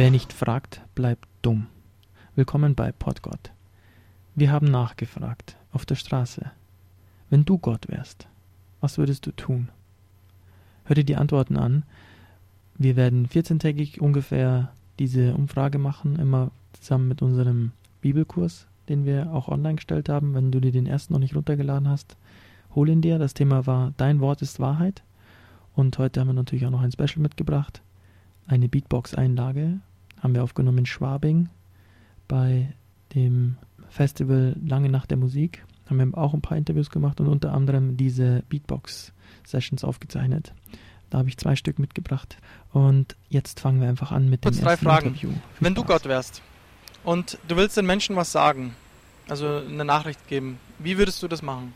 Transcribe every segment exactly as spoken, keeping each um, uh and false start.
Wer nicht fragt, bleibt dumm. Willkommen bei Podgott. Wir haben nachgefragt, auf der Straße. Wenn du Gott wärst, was würdest du tun? Hör dir die Antworten an. Wir werden vierzehntägig ungefähr diese Umfrage machen, immer zusammen mit unserem Bibelkurs, den wir auch online gestellt haben. Wenn du dir den ersten noch nicht runtergeladen hast, hol ihn dir. Das Thema war Dein Wort ist Wahrheit. Und heute haben wir natürlich auch noch ein Special mitgebracht. Eine Beatbox-Einlage haben wir aufgenommen in Schwabing bei dem Festival Lange Nacht der Musik. Haben wir auch ein paar Interviews gemacht und unter anderem diese Beatbox-Sessions aufgezeichnet. Da habe ich zwei Stück mitgebracht. Und jetzt fangen wir einfach an mit dem Kurz drei ersten Fragen. Interview. Viel Wenn du Spaß. Gott wärst und du willst den Menschen was sagen, also eine Nachricht geben, wie würdest du das machen?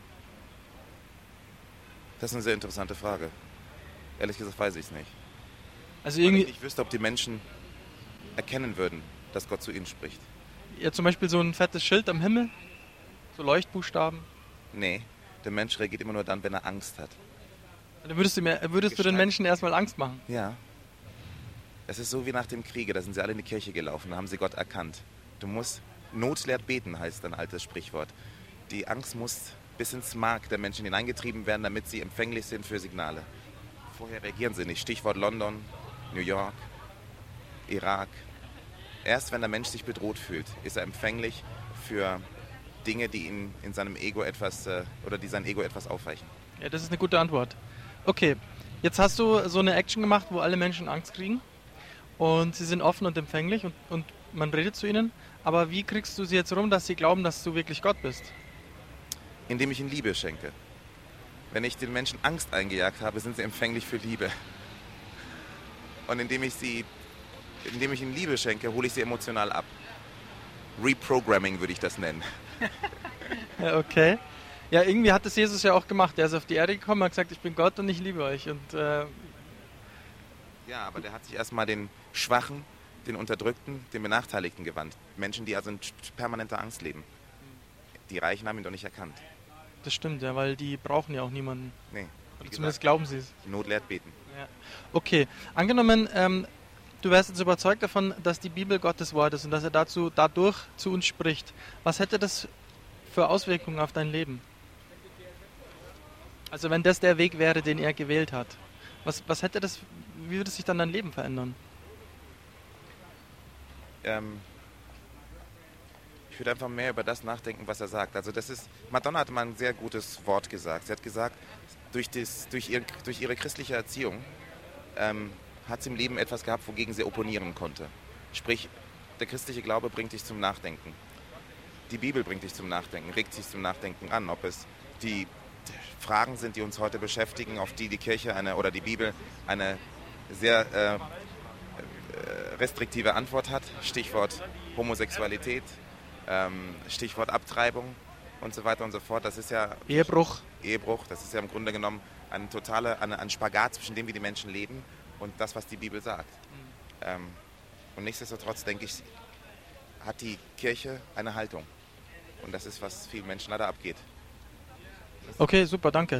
Das ist eine sehr interessante Frage. Ehrlich gesagt weiß ich es nicht. Also Weil irgendwie, ich nicht wüsste, ob die Menschen erkennen würden, dass Gott zu ihnen spricht. ja, zum Beispiel so ein fettes Schild am Himmel, so Leuchtbuchstaben. Nee, der Mensch reagiert immer nur dann, wenn er Angst hat. Dann würdest du, mir, würdest du den Gestalt. Menschen erstmal Angst machen. Ja. Es ist so wie nach dem Kriege, da sind sie alle in die Kirche gelaufen, da haben sie Gott erkannt. Du musst, Not lehrt beten, heißt ein altes Sprichwort. Die Angst muss bis ins Mark der Menschen hineingetrieben werden, damit sie empfänglich sind für Signale. Vorher reagieren sie nicht. Stichwort London, New York, Irak. Erst wenn der Mensch sich bedroht fühlt, ist er empfänglich für Dinge, die ihn in seinem Ego etwas, äh, oder die sein Ego etwas aufweichen. Ja, das ist eine gute Antwort. Okay, jetzt hast du so eine Action gemacht, wo alle Menschen Angst kriegen und sie sind offen und empfänglich und, und man redet zu ihnen. Aber wie kriegst du sie jetzt rum, dass sie glauben, dass du wirklich Gott bist? Indem ich ihnen Liebe schenke. Wenn ich den Menschen Angst eingejagt habe, sind sie empfänglich für Liebe. Und indem ich sie, indem ich ihnen Liebe schenke, hole ich sie emotional ab. Reprogramming würde ich das nennen. Ja, okay. Ja, irgendwie hat das Jesus ja auch gemacht. Er ist auf die Erde gekommen und hat gesagt, ich bin Gott und ich liebe euch. Und äh, Ja, aber der hat sich erstmal den Schwachen, den Unterdrückten, den Benachteiligten gewandt. Menschen, die also in permanenter Angst leben. Die Reichen haben ihn doch nicht erkannt. das stimmt, ja, weil die brauchen ja auch niemanden. Nee, Oder wie zumindest gesagt, glauben sie es. Not lehrt beten. Ja. Okay, angenommen, ähm, du wärst jetzt überzeugt davon, dass die Bibel Gottes Wort ist und dass er dazu, dadurch zu uns spricht. Was hätte das für Auswirkungen auf dein Leben? Also wenn das der Weg wäre, den er gewählt hat. Was, was hätte das, wie würde sich dann dein Leben verändern? Ähm, ich würde einfach mehr über das nachdenken, was er sagt. Also das ist, Madonna hat mal ein sehr gutes Wort gesagt. Sie hat gesagt, durch, das, durch, ihr, durch ihre christliche Erziehung ähm, hat sie im Leben etwas gehabt, wogegen sie opponieren konnte. Sprich, der christliche Glaube bringt dich zum Nachdenken. Die Bibel bringt dich zum Nachdenken, regt dich zum Nachdenken an, ob es die Fragen sind, die uns heute beschäftigen, auf die die Kirche eine, oder die Bibel eine sehr äh, restriktive Antwort hat. Stichwort Homosexualität, ähm, Stichwort Abtreibung und so weiter und so fort. Das ist ja Ehebruch. Ehebruch. Das ist ja im Grunde genommen eine totale, eine, ein Spagat zwischen dem, wie die Menschen leben und das, was die Bibel sagt. Mhm. Ähm, und nichtsdestotrotz, denke ich, hat die Kirche eine Haltung. Und das ist, was vielen Menschen leider abgeht. Okay, super, danke.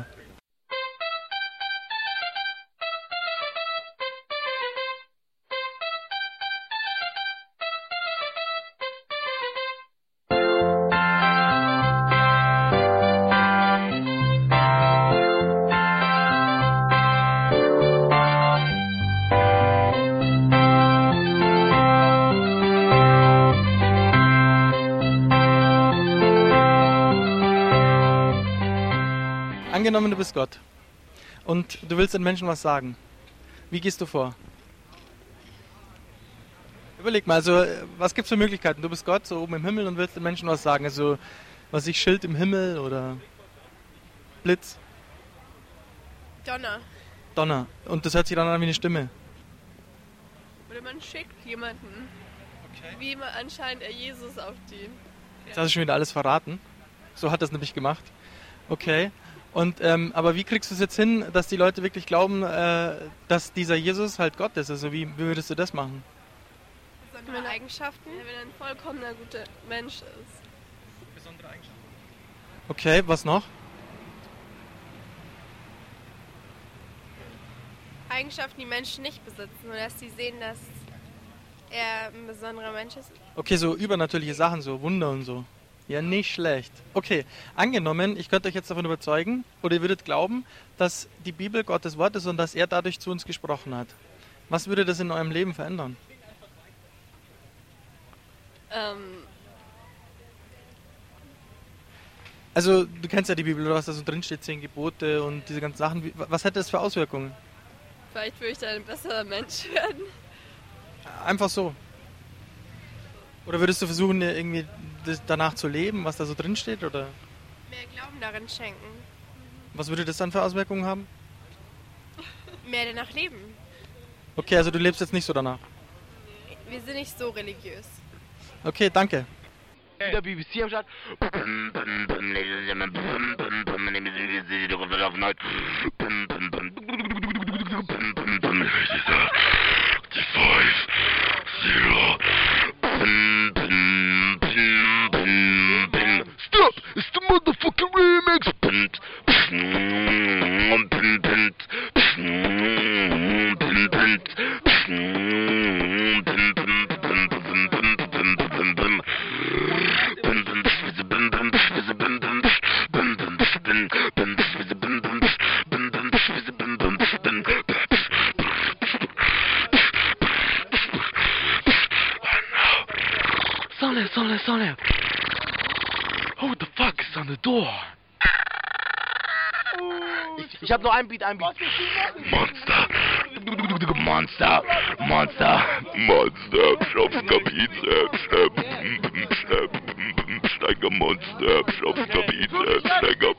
Angenommen, du bist Gott und du willst den Menschen was sagen. Wie gehst du vor? Überleg mal, also was gibt es für Möglichkeiten? Du bist Gott, so oben im Himmel und willst den Menschen was sagen. Also, was ich Schild im Himmel oder Blitz, Donner. Donner. Und das hört sich dann an wie eine Stimme. Oder man schickt jemanden. Okay. Wie immer anscheinend er Jesus auf die. Jetzt hast du schon wieder alles verraten. So hat er es nämlich gemacht. Okay. Und, ähm, aber wie kriegst du es jetzt hin, dass die Leute wirklich glauben, äh, dass dieser Jesus halt Gott ist? Also wie, wie würdest du das machen? Besondere Eigenschaften, wenn er ein vollkommener guter Mensch ist. Besondere Eigenschaften. Okay, was noch? Eigenschaften, die Menschen nicht besitzen, und dass sie sehen, dass er ein besonderer Mensch ist. Okay, so übernatürliche Sachen, so Wunder und so. Ja, nicht schlecht. Okay, angenommen, ich könnte euch jetzt davon überzeugen, oder ihr würdet glauben, dass die Bibel Gottes Wort ist und dass er dadurch zu uns gesprochen hat. Was würde das in eurem Leben verändern? Ähm, Also, du kennst ja die Bibel, oder was da so drin steht, zehn Gebote und diese ganzen Sachen. Wie- Was hätte das für Auswirkungen? vielleicht würde ich dann ein besserer Mensch werden. Einfach so. Oder würdest du versuchen, dir irgendwie das danach zu leben, was da so drin steht? Oder Mehr Glauben darin schenken. was würde das dann für Auswirkungen haben? Mehr danach leben. Okay, also du lebst jetzt nicht so danach. Wir sind nicht so religiös. Okay, danke. Der B B C am Start. Stop! It's the motherfucking remix! Sonne, Sonne, Sonne! Who the fuck is on the door? Ich, ich hab nur ein Beat, ein Beat. Monster! Monster! Monster! Monster! Schopfka Bizeps! Steiger Monster! Schopfka Bizeps! Steiger...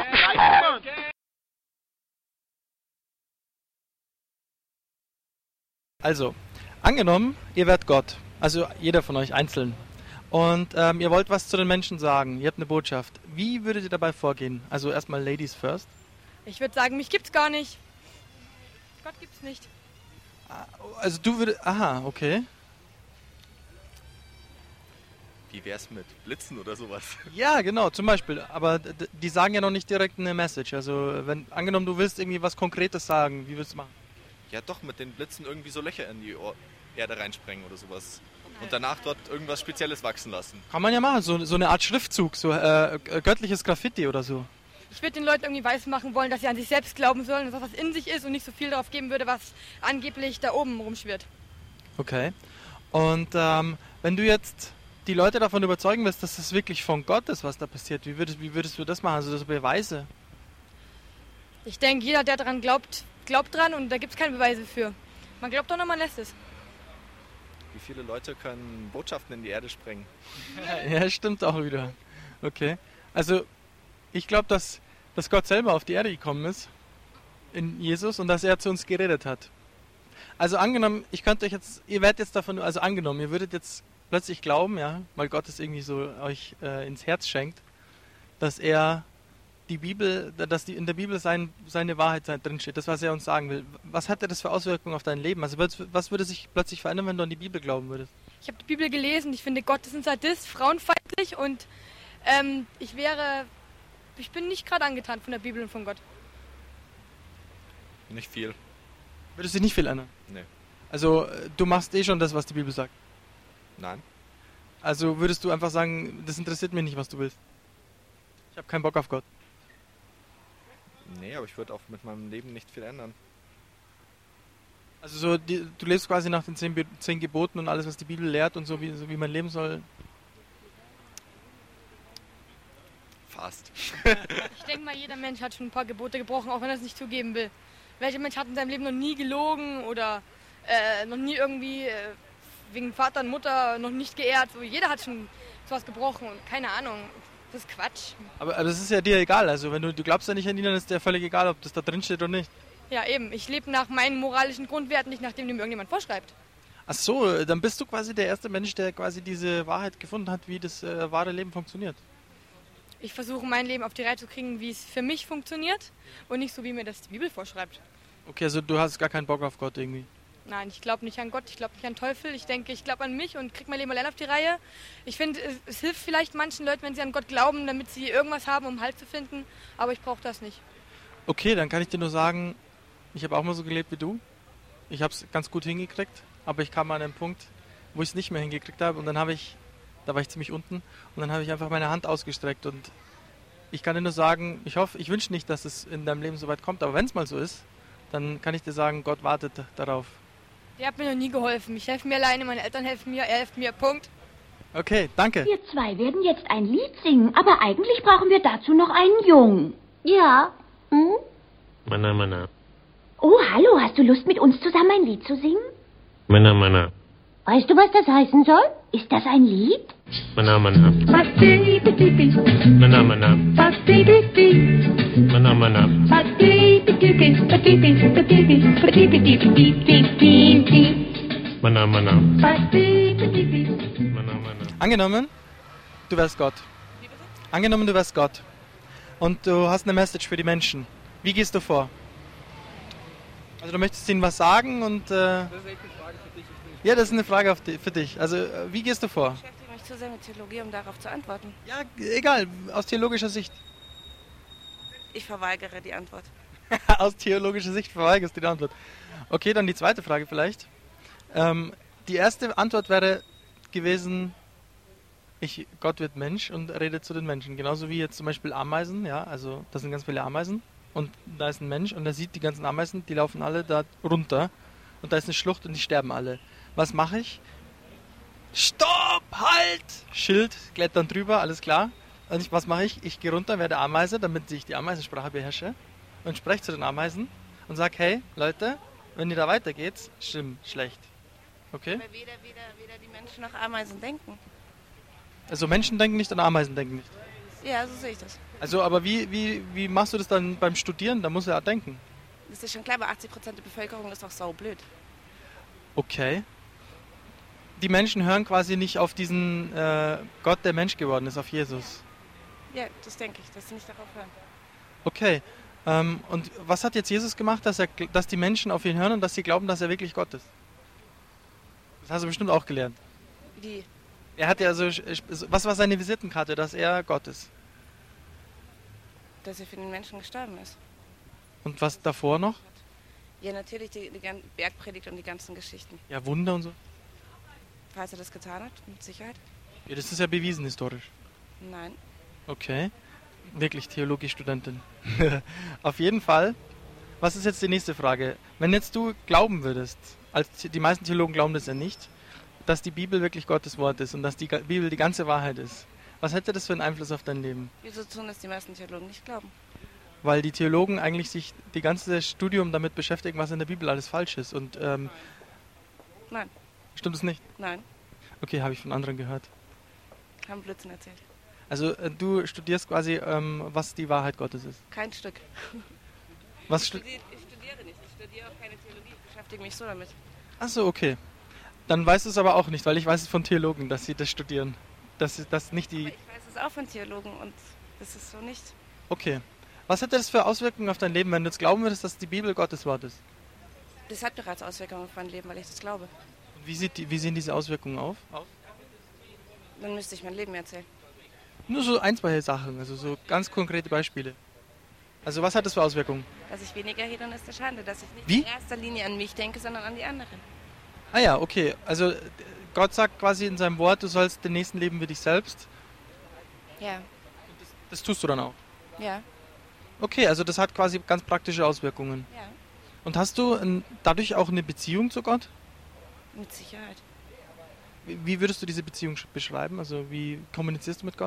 Also, angenommen, ihr werdet Gott. Also jeder von euch einzeln. Und ähm, ihr wollt was zu den Menschen sagen. Ihr habt eine Botschaft. Wie würdet ihr dabei vorgehen? Also erstmal Ladies first. Ich würde sagen, mich gibt's gar nicht. Gott gibt's nicht. Also du würdest... Aha, okay. Wie wär's mit Blitzen oder sowas? Ja, genau, zum Beispiel. Aber d- d- die sagen ja noch nicht direkt eine Message. Also wenn angenommen, du willst irgendwie was Konkretes sagen, wie willst du machen? Ja doch, mit den Blitzen irgendwie so Löcher in die Ohr Erde reinsprengen oder sowas. Und danach dort irgendwas Spezielles wachsen lassen. Kann man ja machen, so, so eine Art Schriftzug, so äh, göttliches Graffiti oder so. Ich würde den Leuten irgendwie weismachen wollen, dass sie an sich selbst glauben sollen, dass das was in sich ist und nicht so viel darauf geben würde, was angeblich da oben rumschwirrt. Okay. Und ähm, wenn du jetzt die Leute davon überzeugen willst, dass das wirklich von Gott ist, was da passiert, wie würdest, wie würdest du das machen? Also das Beweise? Ich denke, jeder, der daran glaubt, glaubt dran und da gibt es keine Beweise für. Man glaubt doch noch, man lässt es. Wie viele Leute können Botschaften in die Erde sprengen? Ja, stimmt auch wieder. Okay. Also ich glaube, dass, dass Gott selber auf die Erde gekommen ist, in Jesus, und dass er zu uns geredet hat. Also angenommen, ich könnte euch jetzt, ihr werdet jetzt davon, also angenommen, ihr würdet jetzt plötzlich glauben, ja, weil Gott es irgendwie so euch äh, ins Herz schenkt, dass er die Bibel, dass die, in der Bibel sein, seine Wahrheit drinsteht, das, was er uns sagen will. Was hat das für Auswirkungen auf dein Leben? Also was würde sich plötzlich verändern, wenn du an die Bibel glauben würdest? Ich habe die Bibel gelesen, ich finde, Gott ist ein Sadist, frauenfeindlich und ähm, ich wäre, ich bin nicht gerade angetan von der Bibel und von Gott. Nicht viel. Würdest du nicht viel ändern? Nee. Also äh, du machst eh schon das, was die Bibel sagt. Nein. Also würdest du einfach sagen, das interessiert mich nicht, was du willst. Ich habe keinen Bock auf Gott. Nee, aber ich würde auch mit meinem Leben nicht viel ändern. Also so, die, du lebst quasi nach den zehn, Be- zehn Geboten und alles, was die Bibel lehrt und so wie, so wie man leben soll. Fast. Ich denke mal, jeder Mensch hat schon ein paar Gebote gebrochen, auch wenn er es nicht zugeben will. Welcher Mensch hat in seinem Leben noch nie gelogen oder äh, noch nie irgendwie äh, wegen Vater und Mutter noch nicht geehrt? So, jeder hat schon sowas gebrochen und keine Ahnung. Das ist Quatsch. Aber, aber das ist ja dir egal. Also wenn du, du glaubst ja nicht an ihn, dann ist dir völlig egal, ob das da drin steht oder nicht. Ja, eben. Ich lebe nach meinen moralischen Grundwerten, nicht nach dem, dem irgendjemand vorschreibt. Ach so, dann bist du quasi der erste Mensch, der quasi diese Wahrheit gefunden hat, wie das äh, wahre Leben funktioniert. Ich versuche mein Leben auf die Reihe zu kriegen, wie es für mich funktioniert und nicht so, wie mir das die Bibel vorschreibt. Okay, also du hast gar keinen Bock auf Gott irgendwie. Nein, ich glaube nicht an Gott, ich glaube nicht an Teufel. Ich denke, ich glaube an mich und kriege mein Leben allein auf die Reihe. Ich finde, es, es hilft vielleicht manchen Leuten, wenn sie an Gott glauben, damit sie irgendwas haben, um Halt zu finden. Aber ich brauche das nicht. Okay, dann kann ich dir nur sagen, ich habe auch mal so gelebt wie du. Ich habe es ganz gut hingekriegt, aber ich kam an einen Punkt, wo ich es nicht mehr hingekriegt habe. Und dann habe ich, da war ich ziemlich unten, und dann habe ich einfach meine Hand ausgestreckt. Und ich kann dir nur sagen, ich hoffe, ich wünsche nicht, dass es in deinem Leben so weit kommt, aber wenn es mal so ist, dann kann ich dir sagen, Gott wartet darauf. Der hat mir noch nie geholfen. Ich helfe mir alleine, meine Eltern helfen mir, er hilft mir, Punkt. Okay, danke. Wir zwei werden jetzt ein Lied singen, aber eigentlich brauchen wir dazu noch einen Jungen. Ja. Hm? Mana, mana. Oh, hallo, hast du Lust, mit uns zusammen ein Lied zu singen? Mana, mana. Weißt du, was das heißen soll? Ist das ein Lied? Mana, mana. Mana, mana. Mana, mana. Mana, mana. Mana, mana. Angenommen, du wärst Gott. Angenommen, du wärst Gott. Und du hast eine Message für die Menschen. Wie gehst du vor? Also du möchtest ihnen was sagen und... Äh, das ist echt eine Frage für dich. Ja, das ist eine Frage auf die, für dich. Also äh, wie gehst du vor? Ich beschäftige mich zu sehr mit Theologie, um darauf zu antworten. Ja, egal, aus theologischer Sicht. Ich verweigere die Antwort. Aus theologischer Sicht verweigerst du die Antwort. Okay, dann die zweite Frage vielleicht. Ähm, die erste Antwort wäre gewesen, ich, Gott wird Mensch und redet zu den Menschen. Genauso wie jetzt zum Beispiel Ameisen, ja, also das sind ganz viele Ameisen und da ist ein Mensch und der sieht die ganzen Ameisen, die laufen alle da runter und da ist eine Schlucht und die sterben alle. Was mache ich? Stopp, halt! Schild, klettern drüber, alles klar. Und ich, was mache ich? Ich gehe runter, werde Ameise, damit ich die Ameisensprache beherrsche und spreche zu den Ameisen und sage, hey, Leute, wenn ihr da weitergeht, schlimm, schlecht. Okay? Aber weder, weder, weder die Menschen noch Ameisen denken. Also Menschen denken nicht und Ameisen denken nicht. Ja, so sehe ich das. Also, aber wie, wie, wie machst du das dann beim Studieren? Da muss er ja denken. Das ist schon klar, aber achtzig Prozent der Bevölkerung ist doch saublöd. Okay. Die Menschen hören quasi nicht auf diesen äh, Gott, der Mensch geworden ist, auf Jesus. Ja, das denke ich, dass sie nicht darauf hören. Okay. Ähm, und was hat jetzt Jesus gemacht, dass, er, dass die Menschen auf ihn hören und dass sie glauben, dass er wirklich Gott ist? Das hast du bestimmt auch gelernt. Wie? Er hat ja so, was war seine Visitenkarte, dass er Gott ist? Dass er für den Menschen gestorben ist. Und was davor noch? Ja, natürlich die, die Bergpredigt und die ganzen Geschichten. Ja, Wunder und so. Falls er das getan hat, mit Sicherheit. Ja, das ist ja bewiesen historisch. Nein. Okay. Wirklich Theologiestudentin. Auf jeden Fall. Was ist jetzt die nächste Frage? Wenn jetzt du glauben würdest, als die meisten Theologen glauben das ja nicht, dass die Bibel wirklich Gottes Wort ist und dass die Bibel die ganze Wahrheit ist. Was hätte das für einen Einfluss auf dein Leben? Wieso tun das die meisten Theologen nicht glauben? Weil die Theologen eigentlich sich die ganze Studium damit beschäftigen, was in der Bibel alles falsch ist. Und ähm, Nein. Stimmt es nicht? Nein. Okay, habe ich von anderen gehört. Haben Blödsinn erzählt. Also äh, du studierst quasi, ähm, was die Wahrheit Gottes ist. Kein Stück. Was ich, stu studiere, ich studiere nicht. Ich studiere auch keine Theologie. Ich beschäftige mich so damit. Achso, okay. Dann weißt du es aber auch nicht, weil ich weiß es von Theologen, dass sie das studieren. Dass sie das nicht die... Aber ich weiß es auch von Theologen und das ist so nicht. Okay. Was hätte das für Auswirkungen auf dein Leben, wenn du jetzt glauben würdest, dass die Bibel Gottes Wort ist? Das hat bereits Auswirkungen auf mein Leben, weil ich das glaube. Wie, sieht die, wie sehen diese Auswirkungen auf? auf? Dann müsste ich mein Leben erzählen. Nur so ein, zwei Sachen, also so ganz konkrete Beispiele. Also was hat das für Auswirkungen? Dass ich weniger Hedonist Schande, dass ich nicht Wie? in erster Linie an mich denke, sondern an die anderen. Ah ja, okay. Also Gott sagt quasi in seinem Wort, du sollst den nächsten leben wie dich selbst. Ja. Das, das tust du dann auch? Ja. Okay, also das hat quasi ganz praktische Auswirkungen. Ja. Und hast du ein, dadurch auch eine Beziehung zu Gott? Mit Sicherheit. Wie, wie würdest du diese Beziehung beschreiben? Also wie kommunizierst du mit Gott?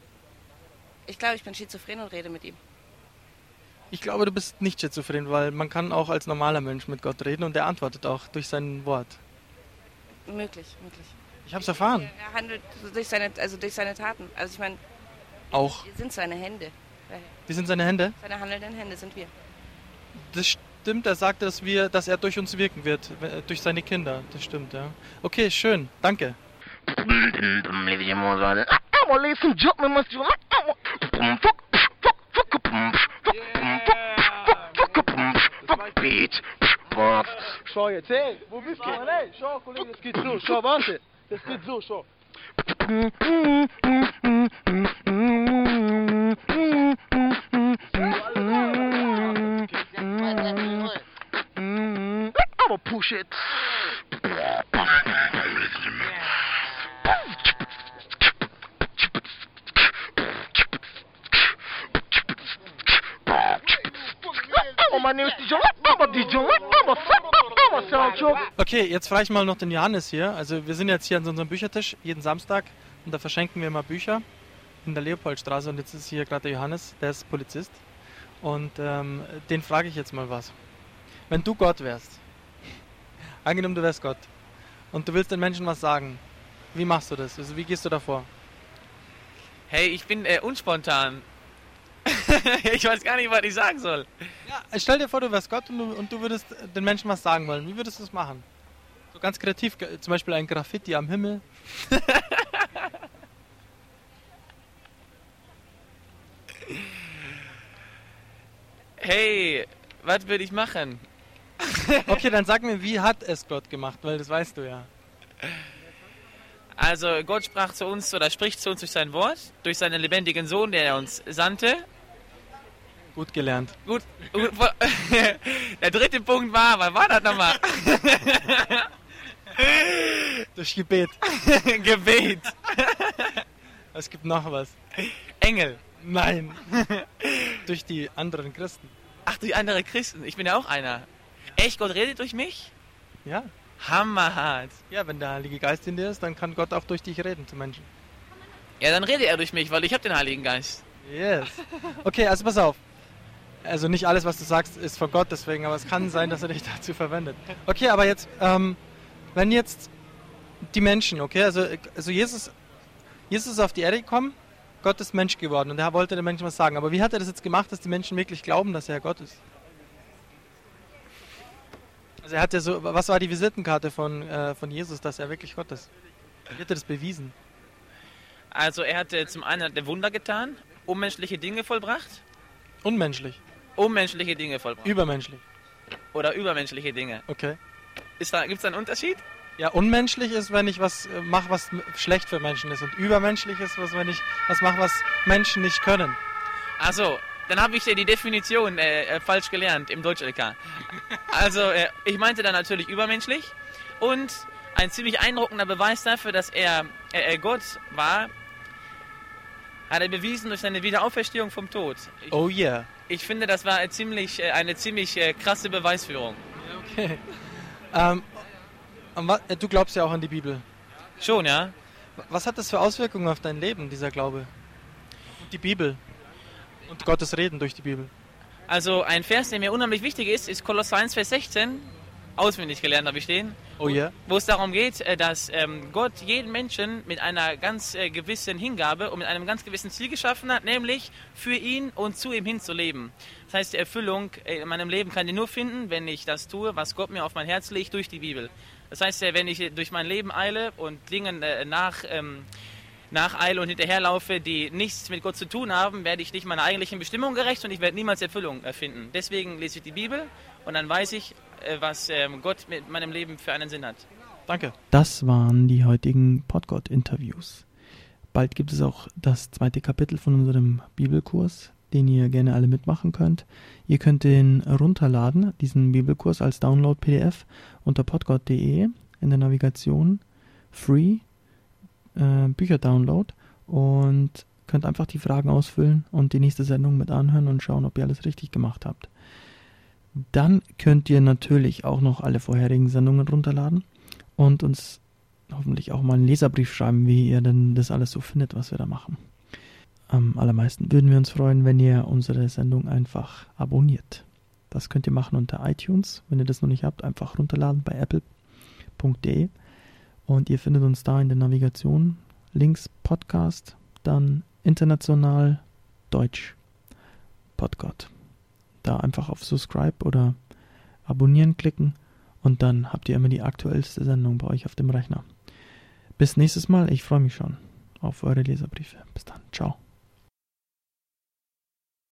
Ich glaube, ich bin schizophren und rede mit ihm. Ich glaube, du bist nicht schizophren, weil man kann auch als normaler Mensch mit Gott reden und er antwortet auch durch sein Wort. Möglich, möglich. Ich habe es erfahren. Er handelt durch seine, also durch seine Taten. Also ich meine, auch. Wir sind seine Hände. Wir sind seine Hände? Seine handelnden Hände sind wir. Das stimmt, er sagt, dass, wir, dass er durch uns wirken wird, durch seine Kinder. Das stimmt, ja. Okay, schön, danke. Schau jetzt, hey, wo bist du? Hey, schau, Kollege, das geht so, schau, warte. Das geht so, schau. I'ma push it. Okay, jetzt frage ich mal noch den Johannes hier. Also wir sind jetzt hier an so unserem Büchertisch jeden Samstag und da verschenken wir immer Bücher in der Leopoldstraße und jetzt ist hier gerade der Johannes, der ist Polizist und ähm, den frage ich jetzt mal was. Wenn du Gott wärst, angenommen du wärst Gott und du willst den Menschen was sagen, wie machst du das? Also wie gehst du davor? Hey, ich bin äh, unspontan. Ich weiß gar nicht, was ich sagen soll. Ja, stell dir vor, du wärst Gott und du, und du würdest den Menschen was sagen wollen. Wie würdest du das machen? So ganz kreativ, zum Beispiel ein Graffiti am Himmel. Hey, was würde ich machen? Okay, dann sag mir, wie hat es Gott gemacht? Weil das weißt du ja. Also Gott sprach zu uns oder spricht zu uns durch sein Wort, durch seinen lebendigen Sohn, der uns sandte. Gut gelernt. Gut. gut Der dritte Punkt war, was war das nochmal? Durch Gebet. Gebet. Es gibt noch was. Engel. Nein. Durch die anderen Christen. Ach, durch andere Christen. Ich bin ja auch einer. Echt, Gott redet durch mich? Ja. Hammerhart. Ja, wenn der Heilige Geist in dir ist, dann kann Gott auch durch dich reden zu Menschen. Ja, dann redet er durch mich, weil ich habe den Heiligen Geist. Yes. Okay, also pass auf. Also nicht alles, was du sagst, ist von Gott, deswegen, aber es kann sein, dass er dich dazu verwendet. Okay, aber jetzt, ähm, wenn jetzt die Menschen, okay, also, also Jesus, Jesus ist auf die Erde gekommen, Gott ist Mensch geworden und er wollte den Menschen was sagen. Aber wie hat er das jetzt gemacht, dass die Menschen wirklich glauben, dass er Gott ist? Also er hat ja so, was war die Visitenkarte von, äh, von Jesus, dass er wirklich Gott ist? Wie hat er das bewiesen? Also er hat zum einen Wunder getan, unmenschliche Dinge vollbracht. Unmenschlich? Unmenschliche Dinge vollbracht. Übermenschlich? Oder übermenschliche Dinge. Okay. Ist da, gibt's da einen Unterschied? Ja, unmenschlich ist, wenn ich was äh, mache, was schlecht für Menschen ist. Und übermenschlich ist, was, wenn ich was mache, was Menschen nicht können. Ach so. Dann habe ich die Definition äh, falsch gelernt im Deutsch-L K. Also, äh, ich meinte dann natürlich übermenschlich. Und ein ziemlich beeindruckender Beweis dafür, dass er äh, Gott war, hat er bewiesen durch seine Wiederauferstehung vom Tod. Ich, oh yeah. Ich finde, das war eine ziemlich, äh, eine ziemlich äh, krasse Beweisführung. Okay. Ähm, du glaubst ja auch an die Bibel. Schon, ja. Was hat das für Auswirkungen auf dein Leben, dieser Glaube? Und die Bibel? Und Gottes Reden durch die Bibel. Also ein Vers, der mir unheimlich wichtig ist, ist Kolosser eins, Vers sechzehn. Auswendig gelernt habe ich den. Oh ja. Yeah. Wo es darum geht, dass ähm, Gott jeden Menschen mit einer ganz äh, gewissen Hingabe und mit einem ganz gewissen Ziel geschaffen hat, nämlich für ihn und zu ihm hin zu leben. Das heißt, die Erfüllung in meinem Leben kann ich nur finden, wenn ich das tue, was Gott mir auf mein Herz legt durch die Bibel. Das heißt, wenn ich durch mein Leben eile und Dingen äh, nach... Ähm, nacheile und hinterherlaufe, die nichts mit Gott zu tun haben, werde ich nicht meiner eigentlichen Bestimmung gerecht und ich werde niemals Erfüllung finden. Deswegen lese ich die Bibel und dann weiß ich, was Gott mit meinem Leben für einen Sinn hat. Danke. Das waren die heutigen Podgott-Interviews. Bald gibt es auch das zweite Kapitel von unserem Bibelkurs, den ihr gerne alle mitmachen könnt. Ihr könnt den runterladen, diesen Bibelkurs als Download-P D F unter podgott punkt de in der Navigation Free Bücher-Download und könnt einfach die Fragen ausfüllen und die nächste Sendung mit anhören und schauen, ob ihr alles richtig gemacht habt. Dann könnt ihr natürlich auch noch alle vorherigen Sendungen runterladen und uns hoffentlich auch mal einen Leserbrief schreiben, wie ihr denn das alles so findet, was wir da machen. Am allermeisten würden wir uns freuen, wenn ihr unsere Sendung einfach abonniert. Das könnt ihr machen unter iTunes. Wenn ihr das noch nicht habt, einfach runterladen bei apple punkt de. Und ihr findet uns da in der Navigation, links Podcast, dann international Deutsch Podgott. Da einfach auf Subscribe oder Abonnieren klicken und dann habt ihr immer die aktuellste Sendung bei euch auf dem Rechner. Bis nächstes Mal, ich freue mich schon auf eure Leserbriefe. Bis dann, ciao.